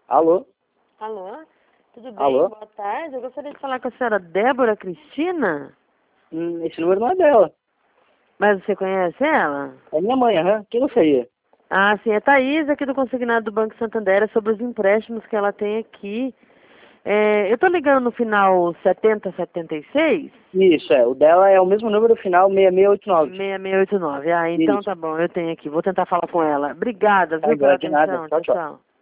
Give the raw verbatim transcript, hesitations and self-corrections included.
Alô? Alô? Tudo bem? Alô? Boa tarde. Eu gostaria de falar com a senhora Débora Cristina. Hum, esse número não é dela. Mas você conhece ela? É minha mãe, aham. Quem você aí? Ah, sim, é Thaís aqui do Consignado do Banco Santander, é sobre os empréstimos que ela tem aqui. É, eu tô ligando no final setenta setenta e seis? Isso, é. O dela é o mesmo número final seis seis oito nove. seis seis oito nove. Ah, então Isso. tá bom, eu tenho aqui. Vou tentar falar com ela. Obrigada, Tá, viu, pela de nada. atenção. Tchau, Tchau, tchau. tchau.